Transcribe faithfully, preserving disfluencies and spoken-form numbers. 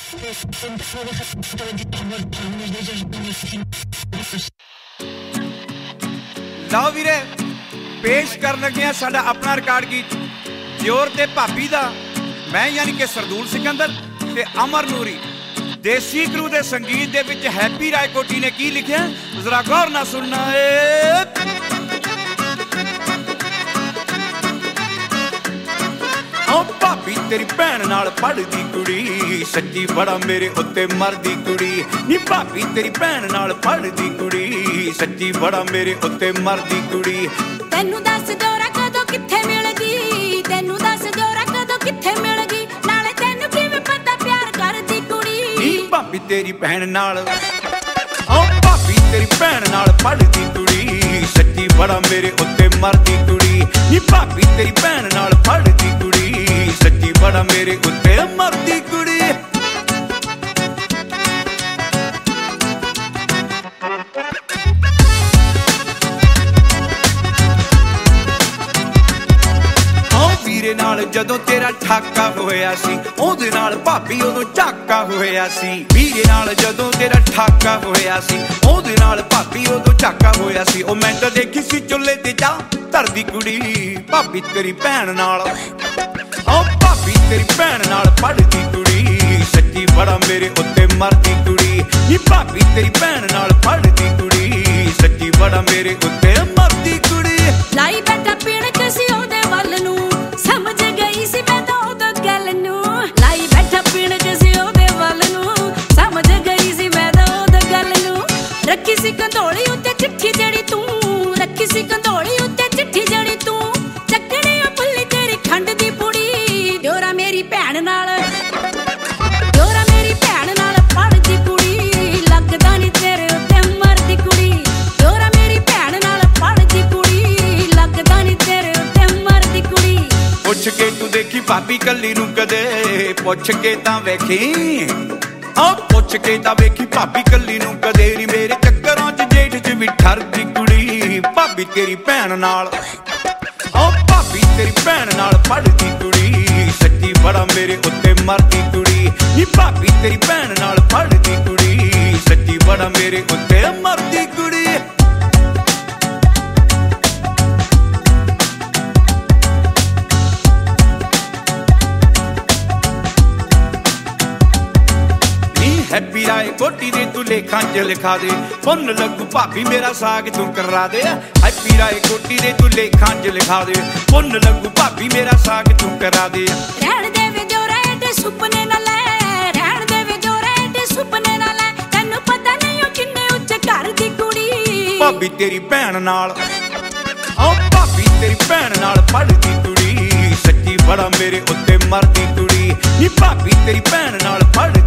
ਲਓ ਵੀਰੇ ਪੇਸ਼ ਕਰਨ ਲੱਗੇ ਆ ਸਾਡਾ ਆਪਣਾ ਰਿਕਾਰਡ ਗੀਤ ਦਿਓਰ ਤੇ ਭਾਬੀ ਦਾ। ਮੈਂ ਯਾਨੀ ਕਿ ਸਰਦੂਲ ਸਿਕੰਦਰ ਤੇ ਅਮਰ ਨੂਰੀ। ਦੇਸੀ ਗੁਰੂ ਦੇ ਸੰਗੀਤ ਦੇ ਵਿੱਚ ਹੈਪੀ ਰਾਏਕੋਟੀ ਨੇ ਕੀ ਲਿਖਿਆ ਜ਼ਰਾ ਗੌਰ ਨਾਲ ਸੁਣਨਾ ਏ। ਓ ਭਾਬੀ ਤੇਰੀ ਭੈਣ ਨਾਲ ਪੜ੍ਹਦੀ ਕੁੜੀ ਸੱਚੀ ਬੜਾ ਮੇਰੇ ਉੱਤੇ ਮਰਦੀ ਕੁੜੀ ਨੀ। ਭਾਬੀ ਤੇਰੀ ਭੈਣ ਨਾਲ ਪੜ੍ਹਦੀ ਕੁੜੀ ਸੱਚੀ ਬੜਾ ਮੇਰੇ ਉੱਤੇ ਮਰਦੀ ਕੁੜੀ। ਤੈਨੂੰ ਦੱਸ ਜੋਰਾ ਕਦੋਂ ਕਿੱਥੇ ਮਿਲ ਗਈ, ਤੈਨੂੰ ਦੱਸ ਜੋਰਾ ਕਦੋਂ ਕਿੱਥੇ ਮਿਲ ਗਈ, ਨਾਲੇ ਤੈਨੂੰ ਕਿਵੇਂ ਪਤਾ ਪਿਆਰ ਕਰਦੀ ਕੁੜੀ ਨੀ। ਭਾਬੀ ਤੇਰੀ ਭੈਣ ਨਾਲ ਓ ਭਾਬੀ ਤੇਰੀ ਭੈਣ ਨਾਲ ਪੜ੍ਹਦੀ ਕੁੜੀ ਸੱਚੀ ਬੜਾ ਮੇਰੇ ਉੱਤੇ ਮਰਦੀ ਕੁੜੀ ਨੀ। ਭਾਬੀ ਤੇਰੀ ਭੈਣ ਨਾਲ ਪੜ੍ਹਦੀ ਕੁੜੀ ਸੱਚੀ ਬੜਾ ਮੇਰੇ ਉੱਤੇ ਮਰਦੀ ਕੁੜੀ। ਵੀਰੇ ਨਾਲ ਜਦੋਂ ਤੇਰਾ ਠਾਕਾ ਹੋਇਆ ਸੀ ਉਹਦੇ ਨਾਲ ਭਾਬੀ ਉਦੋਂ ਝਾਕਾ ਹੋਇਆ ਸੀ। ਵੀਰੇ ਨਾਲ ਜਦੋਂ ਤੇਰਾ ਠਾਕਾ ਹੋਇਆ ਸੀ ਉਹਦੇ ਨਾਲ ਭਾਬੀ ਉਦੋਂ ਝਾਕਾ ਹੋਇਆ ਸੀ। ਉਹ ਮੈਂ ਤਾਂ ਦੇਖੀ ਸੀ ਚੁੱਲ੍ਹੇ ਤੇ ਚਾਹ ਧਰਦੀ ਕੁੜੀ ਭਾਬੀ ਤੇਰੀ ਭੈਣ ਨਾਲ। ਓ ਭਾਬੀ ਤੇਰੀ ਭੈਣ ਨਾਲ ਪੜ੍ਹਦੀ ਕੁੜੀ ਸੱਚੀ ਬੜਾ ਮੇਰੇ ਉੱਤੇ ਮਰਦੀ ਕੁੜੀ ਨੀ। ਭਾਬੀ ਤੇਰੀ ਭੈਣ ਨਾਲ ਪੜ੍ਹਦੀ ਕੁੜੀ ਸੱਚੀ ਬੜਾ ਮੇਰੇ ਉੱਤੇ ਮਰਦੀ ਕੁੜੀ। ਲਾਈ ਬੈਠਾ ਪੀਣਕ ਸੀ ਉਹਦੇ ਵੱਲ ਨੂੰ ਸਮਝ ਗਈ ਸੀ ਮੈਂ ਤਾਂ ਉਦੋਂ ਗੱਲ ਨੂੰ। ਲਾਈ ਬੈਠਾ ਪੀਣਕ ਸੀ ਉਹਦੇ ਵੱਲ ਨੂੰ ਸਮਝ ਗਈ ਸੀ ਮੈਂ ਤਾਂ ਉਦੋਂ ਗੱਲ ਨੂੰ। ਰੱਖੀ ਸੀ ਕੰਧੋਲੀ ਉੱਤੇ ਚਿੱਠੀ ਜਿਹੜੀ ਤੂੰ, ਰੱਖੀ ਸੀ ਕੰਧੋਲੀ ਉੱਤੇ ਚਿੱਠੀ ਜਿਹੜੀ ਤੂੰ, ਚੱਕਣੀ ਆ ਭੁੱਲੀ ਤੇਰੀ ਖੰਡ ਦੀ ਪੁੜੀ। ਦਿਓਰਾ ਮੇਰੀ ਭੈਣ ਨਾਲ, ਦਿਓਰਾ ਮੇਰੀ ਭੈਣ ਨਾਲ ਪੜ੍ਹਦੀ ਕੁੜੀ ਲੱਗਦਾ ਨੀ ਤੇਰੇ ਉੱਤੇ ਮਰਦੀ ਕੁੜੀ। ਦਿਓਰਾ ਮੇਰੀ ਭੈਣ ਨਾਲ ਪੜ੍ਹਦੀ ਕੁੜੀ ਲੱਗਦਾ ਨੀ ਤੇਰੇ ਉੱਤੇ ਮਰਦੀ ਕੁੜੀ। ਪੁੱਛ ਕੇ ਤੂੰ ਦੇਖੀ ਭਾਬੀ ਕੱਲੀ ਨੂੰ ਕਦੇ, ਪੁੱਛ ਕੇ ਤਾਂ ਵੇਖੀ ਓ ਪੁੱਛ ਕੇ ਤਾਂ ਵੇਖੀ ਭਾਬੀ ਕੱਲੀ ਨੂੰ ਕਦੇ ਨੀ। ਮੇਰੇ ਚੱਕਰਾਂ ਚ ਜੇਠ ਚ ਵੀ ਠਰਦੀ ਕੁੜੀ ਭਾਬੀ ਤੇਰੀ ਭੈਣ ਨਾਲ। ਓ ਭਾਬੀ ਤੇਰੀ ਭੈਣ ਨਾਲ ਪੜ੍ਹਦੀ ਕੁੜੀ ਸੱਚੀ ਬੜਾ ਮੇਰੇ ਉੱਤੇ ਮਰਦੀ ਕੁੜੀ ਨੀ। ਭਾਬੀ ਤੇਰੀ ਭੈਣ ਨਾਲ ਪੜ੍ਹਦੀ ਕੁੜੀ ਸੱਚੀ ਬੜਾ ਮੇਰੇ ਉੱਤੇ ਮਰਦੀ ਕੁੜੀ। ਹੈਪੀ ਰਾਏਕੋਟੀ ਦੇ ਤੂੰ ਲੇਖਾਂ ਚ ਲਿਖਾ ਦੇ ਪੁੰਨ ਲੱਗੂ ਭਾਬੀ ਮੇਰਾ ਸਾਗ ਤੂੰ ਕਰਾ ਦੇ। ਹੈਪੀ ਰਾਏਕੋਟੀ ਦੇ ਤੂੰ ਲੇਖਾਂ ਚ ਲਿਖਾ ਦੇ ਪੁੰਨ ਲੱਗੂ ਭਾਬੀ ਮੇਰਾ ਸਾਗ ਤੂੰ ਕਰਾ ਦੇ। ਰਹਿਣ ਦੇ ਵੇ ਜੋਰਾ ਏਡੇ ਸੁਪਨੇ ਨਾ ਲੈ, ਰਹਿਣ ਦੇ ਵੇ ਜੋਰਾ ਏਡੇ ਸੁਪਨੇ ਨਾ ਲੈ, ਤੈਨੂੰ ਪਤਾ ਨਹੀਂ ਉਹ ਕਿੰਨੇ ਉੱਚੇ ਘਰ ਦੀ ਕੁੜੀ ਭਾਬੀ ਤੇਰੀ ਭੈਣ ਨਾਲ। ਓ ਭਾਬੀ ਤੇਰੀ ਭੈਣ ਨਾਲ ਪੜ੍ਹਦੀ ਕੁੜੀ ਸੱਚੀ ਬੜਾ ਮੇਰੇ ਉੱਤੇ ਮਰਦੀ ਕੁੜੀ ਨੀ। ਭਾਬੀ ਤੇਰੀ ਭੈਣ ਨਾਲ ਪੜ੍ਹਦੀ